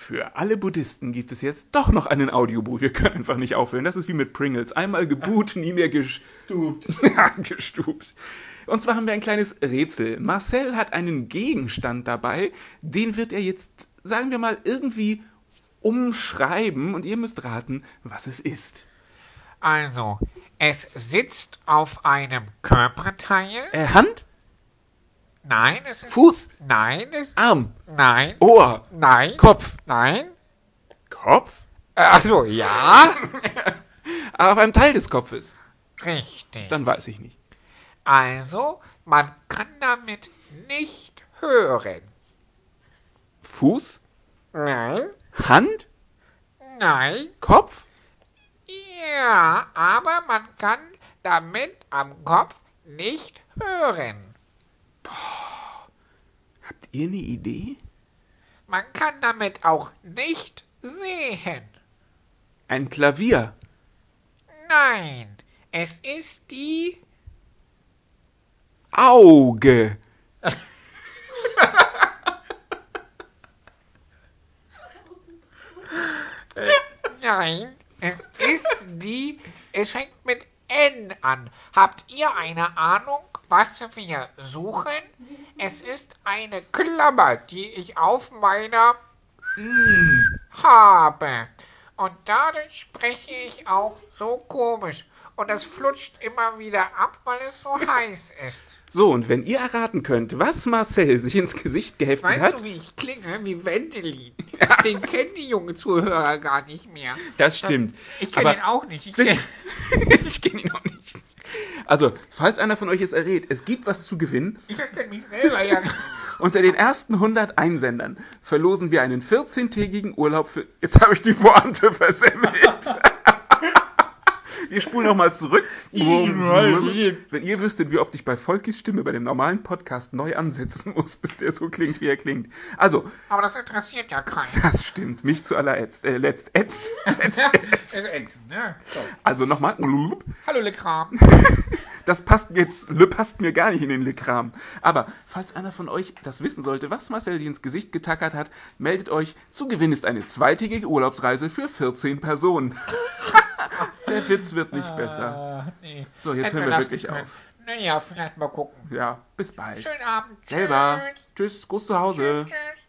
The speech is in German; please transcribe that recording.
Für alle Buddhisten gibt es jetzt doch noch einen Audiobuch. Wir können einfach nicht aufhören. Das ist wie mit Pringles. Einmal geboot, nie mehr gestupt. Gestupt. Und zwar haben wir ein kleines Rätsel. Marcel hat einen Gegenstand dabei. Den wird er jetzt, sagen wir mal, irgendwie umschreiben. Und ihr müsst raten, was es ist. Also, es sitzt auf einem Körperteil. Hand? Nein, es ist... Fuß? Nein, es... Arm? Nein. Ohr? Nein. Kopf? Nein. Kopf? Also, ja. Aber auf einem Teil des Kopfes. Richtig. Dann weiß ich nicht. Also, man kann damit nicht hören. Fuß? Nein. Hand? Nein. Kopf? Ja, aber man kann damit am Kopf nicht hören. Habt ihr eine Idee? Man kann damit auch nicht sehen. Ein Klavier? Nein, es ist die... Auge? Nein, es ist die... Es fängt mit N an. Habt ihr eine Ahnung, was wir suchen? Es ist eine Klammer, die ich auf meiner habe. Und dadurch spreche ich auch so komisch. Und das flutscht immer wieder ab, weil es so heiß ist. So, und wenn ihr erraten könnt, was Marcel sich ins Gesicht geheftet Weißt hat... du, wie ich klinge? Wie Wendelin. Den kennen die jungen Zuhörer gar nicht mehr. Das stimmt. Ich kenne Aber ihn auch nicht. ich kenne ihn auch nicht. Also, falls einer von euch es errät, es gibt was zu gewinnen. Ich erkenne mich selber ja. Unter den ersten 100 Einsendern verlosen wir einen 14-tägigen Urlaub für... Jetzt habe ich die Pointe versemmelt. Wir spulen nochmal zurück. Wenn ihr wüsstet, wie oft ich bei Volkis Stimme bei dem normalen Podcast neu ansetzen muss, bis der so klingt, wie er klingt. Also, Aber das interessiert ja keinen. das stimmt. Mich zu allerletzt. Ätzt. Ne? So. Also nochmal. Hallo, Lekram. Das passt mir gar nicht in den Lekram. Aber falls einer von euch das wissen sollte, was Marcel sich ins Gesicht getackert hat, meldet euch. Zu Gewinn ist eine 2-tägige Urlaubsreise für 14 Personen. Der Witz wird nicht besser. Nee. So, jetzt Hätten hören wir lassen wirklich können. auf. Naja, vielleicht mal gucken. Ja, bis bald. Schönen Abend. Selber. Tschüss, Gruß zu Hause. Tschüss.